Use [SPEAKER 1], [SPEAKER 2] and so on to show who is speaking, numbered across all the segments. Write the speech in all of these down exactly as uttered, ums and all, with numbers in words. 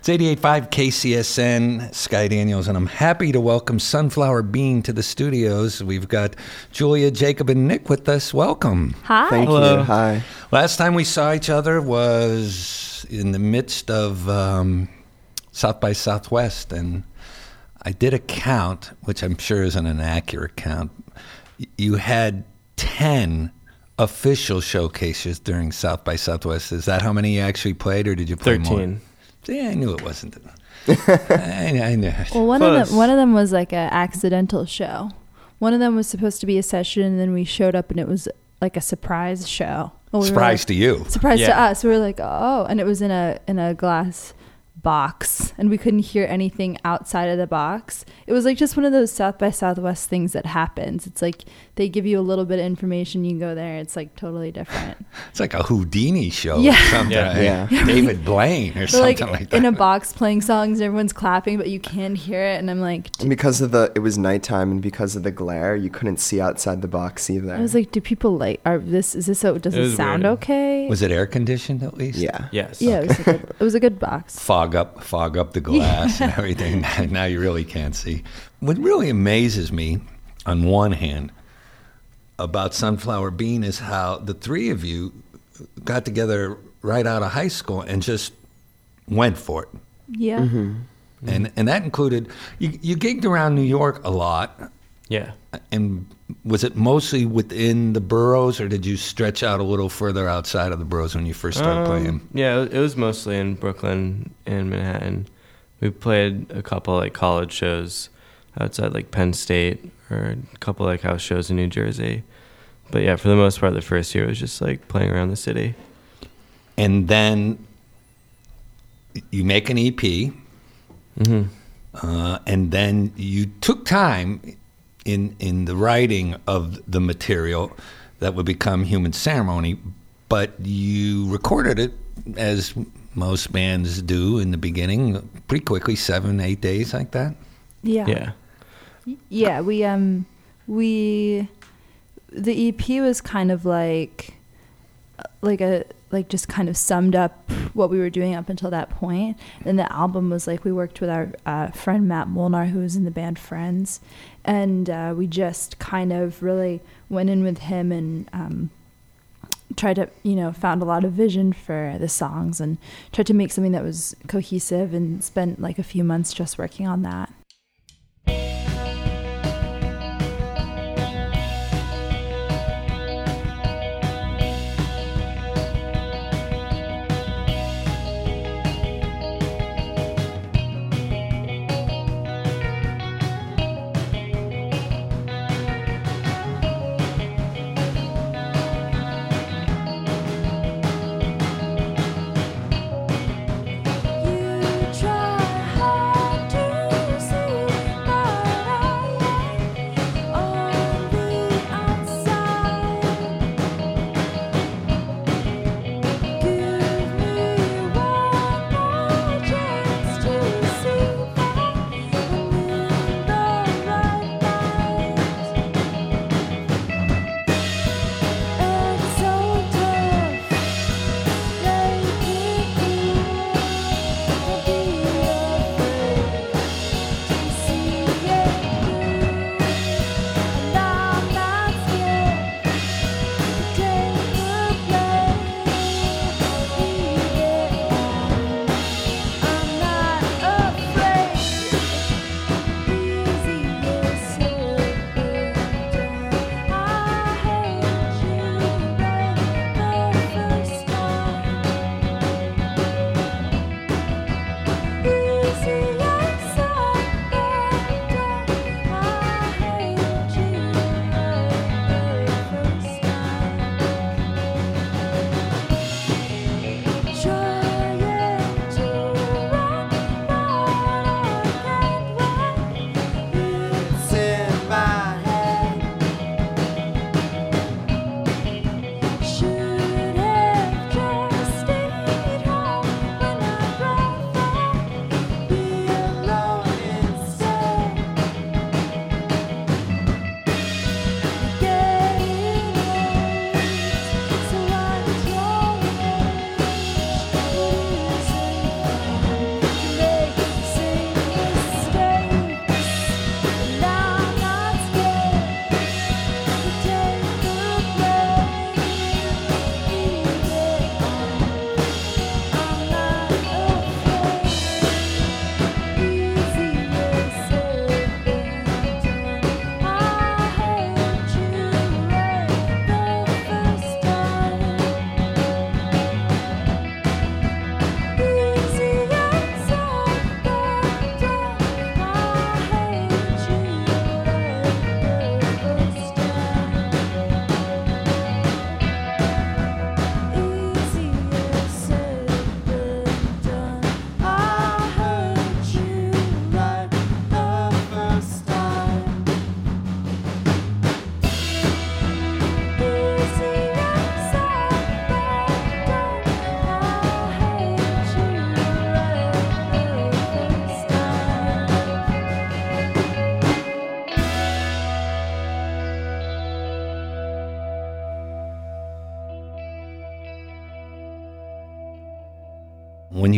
[SPEAKER 1] It's eighty-eight point five K C S N, Sky Daniels, and I'm happy to welcome Sunflower Bean to the studios. We've got Julia, Jacob, and Nick with us. Welcome.
[SPEAKER 2] Hi.
[SPEAKER 3] Thank
[SPEAKER 1] Hello.
[SPEAKER 3] you. Hi.
[SPEAKER 1] Last time we saw each other was in the midst of um, South by Southwest, and I did a count, which I'm sure isn't an accurate count. You had ten official showcases during South by Southwest. Is that how many you actually played, or did you play more?
[SPEAKER 4] thirteen.
[SPEAKER 1] See, I knew it wasn't. I, I knew.
[SPEAKER 2] Well, one
[SPEAKER 4] Close.
[SPEAKER 2] of them, one of them was like an accidental show. One of them was supposed to be a session, and then we showed up, and it was like a surprise show. And we were
[SPEAKER 1] Surprise
[SPEAKER 2] like-
[SPEAKER 1] to you.
[SPEAKER 2] Surprise to
[SPEAKER 4] Yeah.
[SPEAKER 2] us. We were like, oh, and it was in a in a glass box, and we couldn't hear anything outside of the box. It was like just one of those South by Southwest things that happens. It's like they give you a little bit of information, you go there, it's like totally different.
[SPEAKER 1] It's like a Houdini show
[SPEAKER 2] Yeah.
[SPEAKER 1] or something.
[SPEAKER 4] Yeah.
[SPEAKER 3] Yeah.
[SPEAKER 1] David Blaine or
[SPEAKER 2] They're
[SPEAKER 1] something
[SPEAKER 2] like,
[SPEAKER 1] like, that.
[SPEAKER 2] in a box playing songs, and everyone's clapping, but you can't hear it. And I'm like,
[SPEAKER 3] And because of the, it was nighttime, and because of the glare, you couldn't see outside the box either.
[SPEAKER 2] I was like, do people like, are this, is this, so does
[SPEAKER 4] It
[SPEAKER 2] it,
[SPEAKER 4] was
[SPEAKER 2] sound
[SPEAKER 4] weird.
[SPEAKER 2] okay?
[SPEAKER 1] Was it air conditioned at least?
[SPEAKER 3] yeah.
[SPEAKER 4] Yes.
[SPEAKER 2] Yeah, it was, a good, it was a good box.
[SPEAKER 1] Fog up, fog up the glass and everything. Now you really can't see. What really amazes me, on one hand, about Sunflower Bean is how the three of you got together right out of high school and just went for it.
[SPEAKER 2] Yeah.
[SPEAKER 3] Mm-hmm.
[SPEAKER 1] And and that included, you, you gigged around New York a lot.
[SPEAKER 4] Yeah.
[SPEAKER 1] And was it mostly within the boroughs, or did you stretch out a little further outside of the boroughs when you first started
[SPEAKER 4] Um,
[SPEAKER 1] playing?
[SPEAKER 4] Yeah, it was mostly in Brooklyn and Manhattan. We played a couple like college shows outside like Penn State, or a couple like house shows in New Jersey. But yeah, for the most part, the first year was just like playing around the city.
[SPEAKER 1] And then you make an E P,
[SPEAKER 4] hmm
[SPEAKER 1] uh, and then you took time in in the writing of the material that would become Human Ceremony, but you recorded it, as most bands do in the beginning, pretty quickly, seven, eight days like that.
[SPEAKER 2] Yeah.
[SPEAKER 4] Yeah.
[SPEAKER 2] Yeah, we um we the E P was kind of like like a like just kind of summed up what we were doing up until that point. And the album was like we worked with our uh, friend Matt Molnar, who was in the band Friends, and uh, we just kind of really went in with him and um, tried to, you know, found a lot of vision for the songs and tried to make something that was cohesive, and spent like a few months just working on that.
[SPEAKER 5] You try hard to say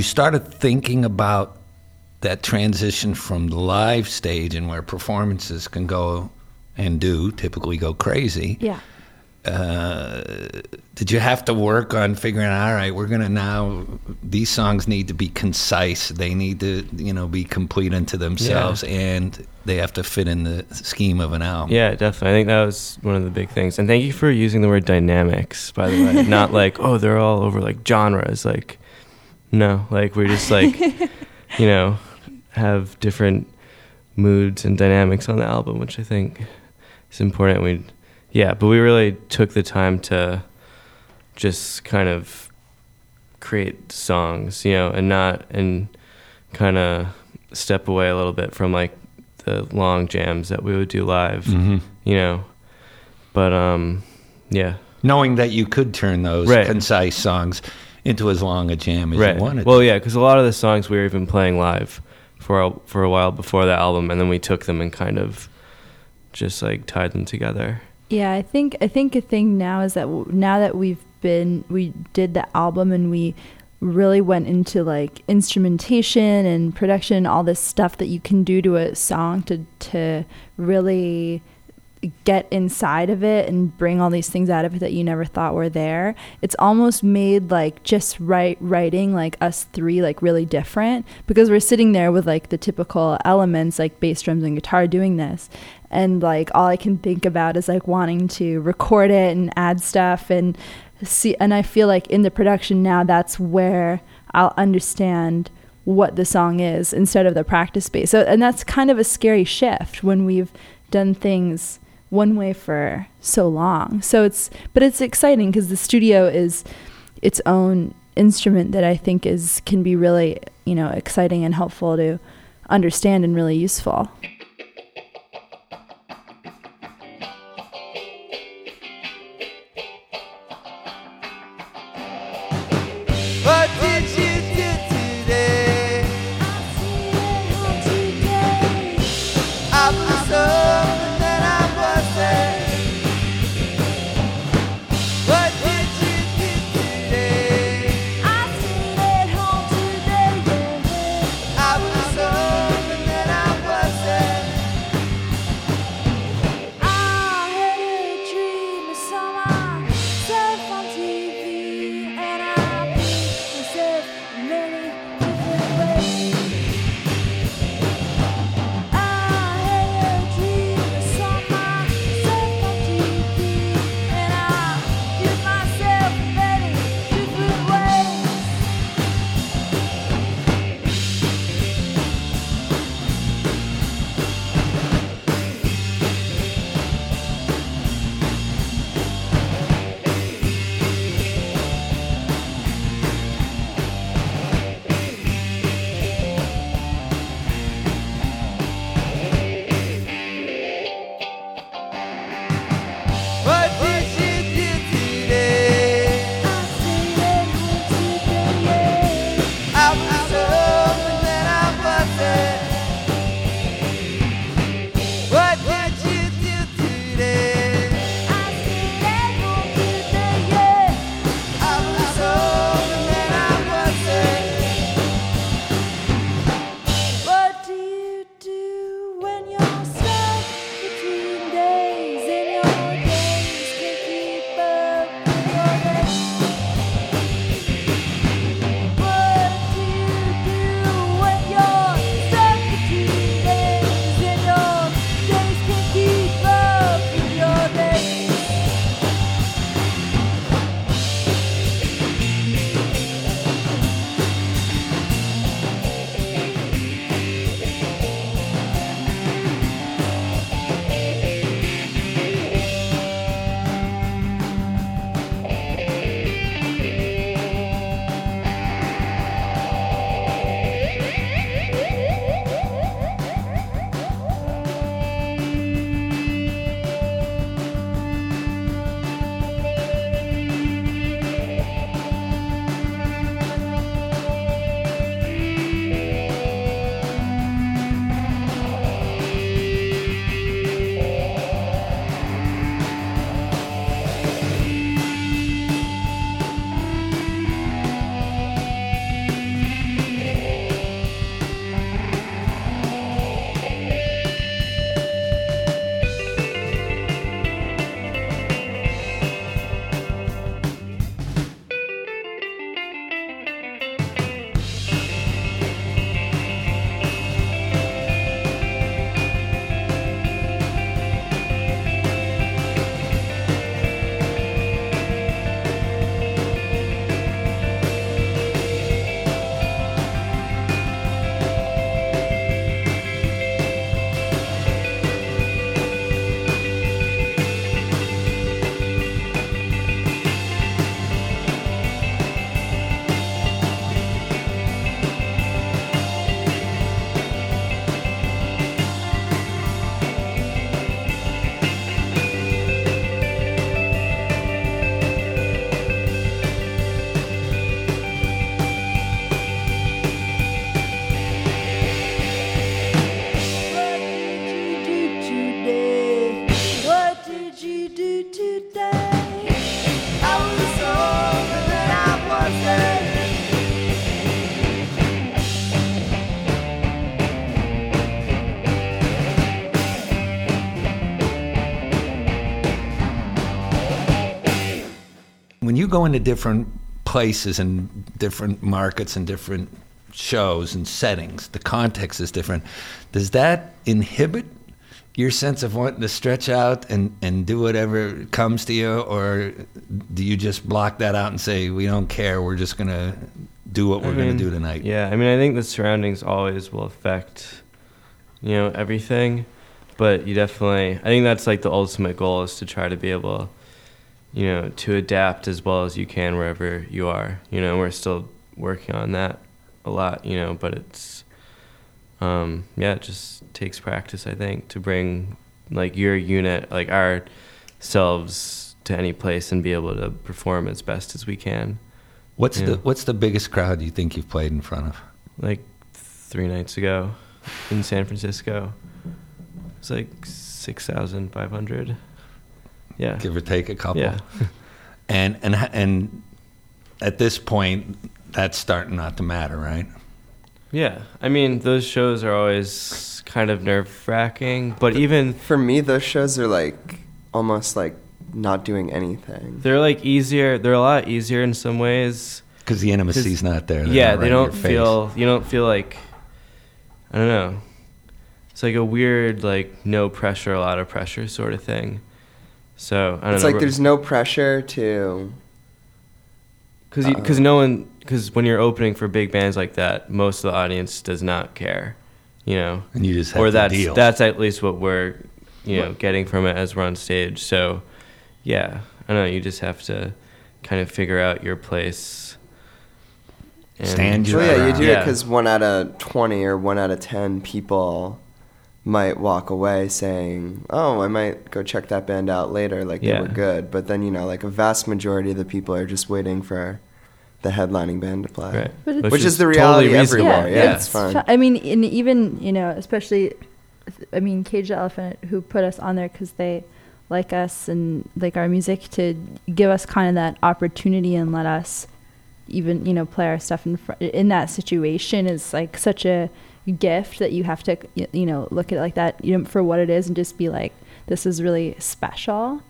[SPEAKER 1] you started thinking about that transition from the live stage and where performances can go and do typically go crazy.
[SPEAKER 2] Yeah.
[SPEAKER 1] Uh, did you have to work on figuring out, all right, we're going to now, these songs need to be concise. They need to, you know, be complete unto themselves, yeah. and they have to fit in the scheme of an album.
[SPEAKER 4] Yeah, definitely. I think that was one of the big things. And thank you for using the word dynamics, by the way. Not like, oh, they're all over like genres. Like, no, like we're just like, you know, have different moods and dynamics on the album, which I think is important. We Yeah, but we really took the time to just kind of create songs, you know, and not, and kind of step away a little bit from like the long jams that we would do live, mm-hmm. you know. But, um, yeah.
[SPEAKER 1] Knowing that you could turn those right. concise songs into as long a jam as
[SPEAKER 4] right.
[SPEAKER 1] you wanted.
[SPEAKER 4] Well, yeah, because a lot of the songs we were even playing live for a, for a while before the album, and then we took them and kind of just like tied them together.
[SPEAKER 2] Yeah, I think I think a thing now is that w- now that we've been we did the album and we really went into like instrumentation and production and all this stuff that you can do to a song to to really get inside of it and bring all these things out of it that you never thought were there. It's almost made like just write writing like us three like really different, because we're sitting there with like the typical elements like bass, drums, and guitar doing this, and like all I can think about is like wanting to record it and add stuff and see. And I feel like in the production now, that's where I'll understand what the song is instead of the practice space. So, and that's kind of a scary shift when we've done things one way for so long. So it's, but it's exciting because the studio is its own instrument that I think is, can be really, you know, exciting and helpful to understand and really useful.
[SPEAKER 5] What did you do today? I was something that I wasn't. What did you do today? I stayed at home today. I was something that I wasn't.
[SPEAKER 1] go into different places and different markets and different shows and settings, the context is different. Does that inhibit your sense of wanting to stretch out and, and do whatever comes to you, or do you just block that out and say, we don't care, we're just going to do what we're
[SPEAKER 4] I
[SPEAKER 1] going
[SPEAKER 4] mean,
[SPEAKER 1] to do tonight?
[SPEAKER 4] Yeah, I mean, I think the surroundings always will affect, you know, everything. But you definitely, I think that's like the ultimate goal, is to try to be able, you know, to adapt as well as you can wherever you are. You know, we're still working on that a lot, you know, but it's, um, yeah, it just takes practice, I think, to bring like your unit, like ourselves to any place and be able to perform as best as we can.
[SPEAKER 1] What's
[SPEAKER 4] Yeah.
[SPEAKER 1] the What's the biggest crowd you think you've played in front of?
[SPEAKER 4] Like three nights ago in San Francisco, it's like six thousand five hundred. Yeah.
[SPEAKER 1] Give or take a couple.
[SPEAKER 4] Yeah.
[SPEAKER 1] And and and at this point, that's starting not to matter, right?
[SPEAKER 4] Yeah. I mean, those shows are always kind of nerve-wracking, but even
[SPEAKER 3] For me, those shows are like almost like not doing anything.
[SPEAKER 4] they're like easier. They're a lot easier in some ways.
[SPEAKER 1] Because the intimacy's not there. They're
[SPEAKER 4] Yeah,
[SPEAKER 1] not
[SPEAKER 4] they
[SPEAKER 1] right in
[SPEAKER 4] don't
[SPEAKER 1] your face.
[SPEAKER 4] feel. You don't feel like. I don't know. It's like a weird, like no pressure, a lot of pressure sort of thing. So I don't
[SPEAKER 3] It's
[SPEAKER 4] know.
[SPEAKER 3] like there's no pressure to.
[SPEAKER 4] Because because no one because when you're opening for big bands like that, most of the audience does not care, you know.
[SPEAKER 1] And you just have
[SPEAKER 4] or
[SPEAKER 1] to
[SPEAKER 4] that's
[SPEAKER 1] deal.
[SPEAKER 4] that's at least what we're, you know,
[SPEAKER 3] Right.
[SPEAKER 4] getting from it as we're on stage. So, yeah, I don't know. You just have to kind of figure out your place. And
[SPEAKER 1] Stand your
[SPEAKER 3] Well, yeah, you
[SPEAKER 1] ground.
[SPEAKER 3] do it
[SPEAKER 4] Yeah.
[SPEAKER 3] because one out of twenty or one out of ten people might walk away saying, "Oh, I might go check that band out later." Like
[SPEAKER 4] Yeah.
[SPEAKER 3] they were good, but then you know, like a vast majority of the people are just waiting for the headlining band to play.
[SPEAKER 4] Right.
[SPEAKER 2] But it's-
[SPEAKER 3] Which is the reality everywhere. Yeah, it's fine.
[SPEAKER 2] fi- I mean, and even you know, especially, I mean, Cage the Elephant, who put us on there because they like us and like our music, to give us kind of that opportunity and let us even you know play our stuff in fr- in that situation is like such a gift that you have to y- you know look at it like that, you know, for what it is, and just be like, this is really special.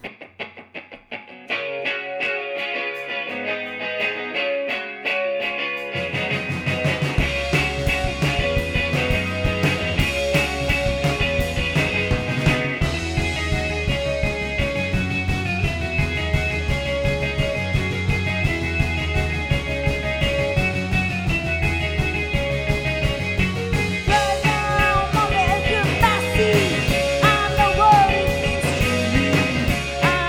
[SPEAKER 5] Slow down, mommy, if you're messy. I know what it means to you. I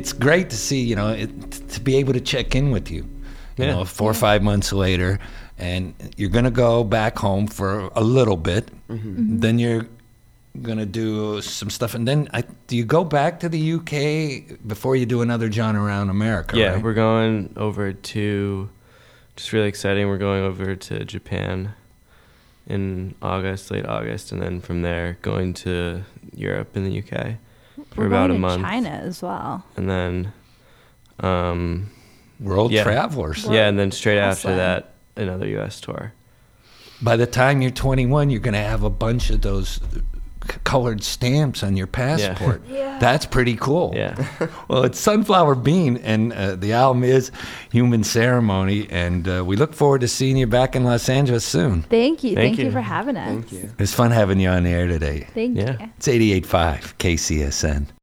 [SPEAKER 1] it's great to see, you know, it, to be able to check in with you, you
[SPEAKER 4] Yeah.
[SPEAKER 1] know, four or five months later, and you're going to go back home for a little bit.
[SPEAKER 3] Mm-hmm.
[SPEAKER 1] Then you're going to do some stuff. And then I, do you go back to the U K before you do another John Around America?
[SPEAKER 4] Yeah,
[SPEAKER 1] right?
[SPEAKER 4] we're going over to, just really exciting, we're going over to Japan in August, late August, and then from there going to Europe and the U K for
[SPEAKER 2] We're
[SPEAKER 4] about
[SPEAKER 2] going
[SPEAKER 4] a
[SPEAKER 2] to
[SPEAKER 4] month.
[SPEAKER 2] China as well.
[SPEAKER 4] And then, um,
[SPEAKER 1] World
[SPEAKER 4] yeah.
[SPEAKER 1] travelers.
[SPEAKER 4] yeah, and then straight after
[SPEAKER 2] Awesome.
[SPEAKER 4] that, another U S tour.
[SPEAKER 1] By the time you're twenty-one, you're going to have a bunch of those c- colored stamps on your passport.
[SPEAKER 2] Yeah.
[SPEAKER 1] That's pretty cool.
[SPEAKER 4] Yeah.
[SPEAKER 1] Well, it's Sunflower Bean, and uh, the album is Human Ceremony, and uh, we look forward to seeing you back in Los Angeles soon.
[SPEAKER 2] Thank you.
[SPEAKER 4] Thank
[SPEAKER 2] Thank, you.
[SPEAKER 4] you.
[SPEAKER 2] for having us.
[SPEAKER 3] Thank you.
[SPEAKER 1] It's fun having you on the air today.
[SPEAKER 2] Thank
[SPEAKER 4] Yeah.
[SPEAKER 2] you.
[SPEAKER 1] It's eighty-eight point five K C S N.